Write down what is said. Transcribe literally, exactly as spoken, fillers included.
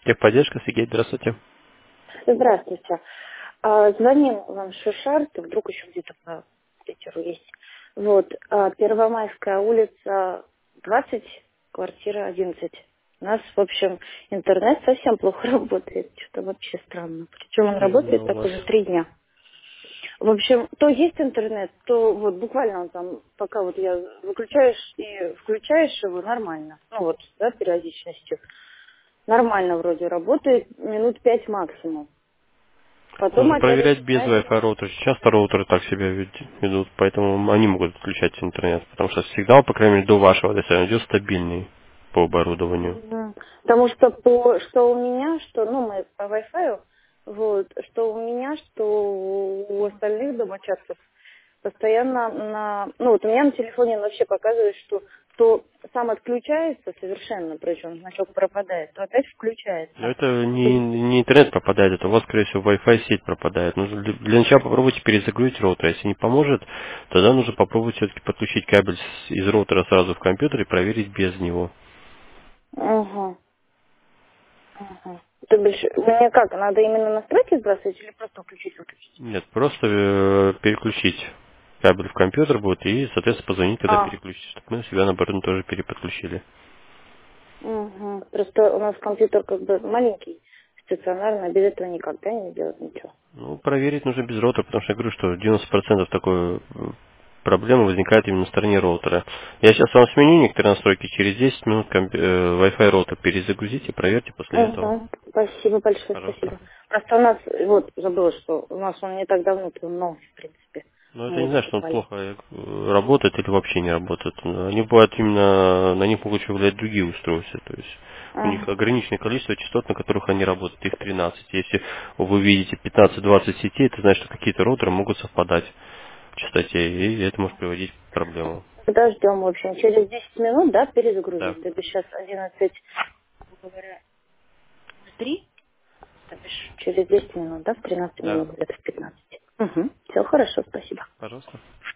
Техподдержка, Сергей, здравствуйте. Здравствуйте. А, Звонил вам Шушарт, вдруг еще где-то по Питеру есть. Вот, а, Первомайская улица, двадцать, квартира одиннадцать. У нас, в общем, интернет совсем плохо работает. Что-то вообще странно. Причем он Что именно работает у так вас? уже три дня. В общем, то есть интернет, то вот буквально он там, пока вот я выключаешь и включаешь его, нормально. Ну вот, да, периодичностью. Нормально вроде работает, минут пять максимум. Потом Нужно опять проверять без начинает. Wi-Fi роутера. Часто роутеры так себя вед- ведут, поэтому они могут отключать интернет. Потому что сигнал, по крайней мере, до вашего адреса идет стабильный по оборудованию. Мгм. Потому что по что у меня, что ну мы по Wi-Fi, вот, что у меня, что у остальных домочадцев постоянно на, ну вот у меня на телефоне вообще показывает, что то сам отключается совершенно, причем значок пропадает, то опять Но включается. это То не, есть, не интернет пропадает, это у вас, скорее всего, Wi-Fi сеть пропадает. Нужно для для начала попробуйте перезагрузить роутер. Если не поможет, тогда нужно попробовать все-таки подключить кабель с- из роутера сразу в компьютер и проверить без него. ага, ага. То бишь, мне как, надо именно настройки сбрасывать или просто включить выключить? Нет, просто э, переключить кабель в компьютер будет и, соответственно, позвонить, когда А, переключить, чтобы мы себя, наоборот, тоже переподключили. угу. Просто у нас компьютер как бы маленький, стационарный, без этого никогда не сделать ничего. Ну, проверить нужно без роутера, потому что я говорю, что девяносто процентов такой э, проблемы возникает именно на стороне роутера. Я сейчас вам сменю некоторые настройки, через десять минут комп- э, Wi-Fi роутер перезагрузите, проверьте после этого. Угу. Спасибо большое, Пожалуйста. спасибо. Просто у нас, вот, забыла, что у нас он не так давно, он новый, в принципе. Но это Мы не его значит, что он покупали. плохо э, работает или вообще не работает. Они бывают именно, на них могут еще влиять другие устройства. То есть у них Ага. ограниченное количество частот, на которых они работают, их тринадцать. Если вы видите пятнадцать-двадцать сетей, это значит, что какие-то роутеры могут совпадать в частоте, и это может приводить к проблемам. Подождем, в общем, через десять минут, да, Да. перезагрузить. То бишь сейчас одиннадцать, грубо говоря, три, то бишь через десять минут, да, в тринадцать Да. минут, где-то в пятнадцать. Угу. Все хорошо, спасибо. Пожалуйста.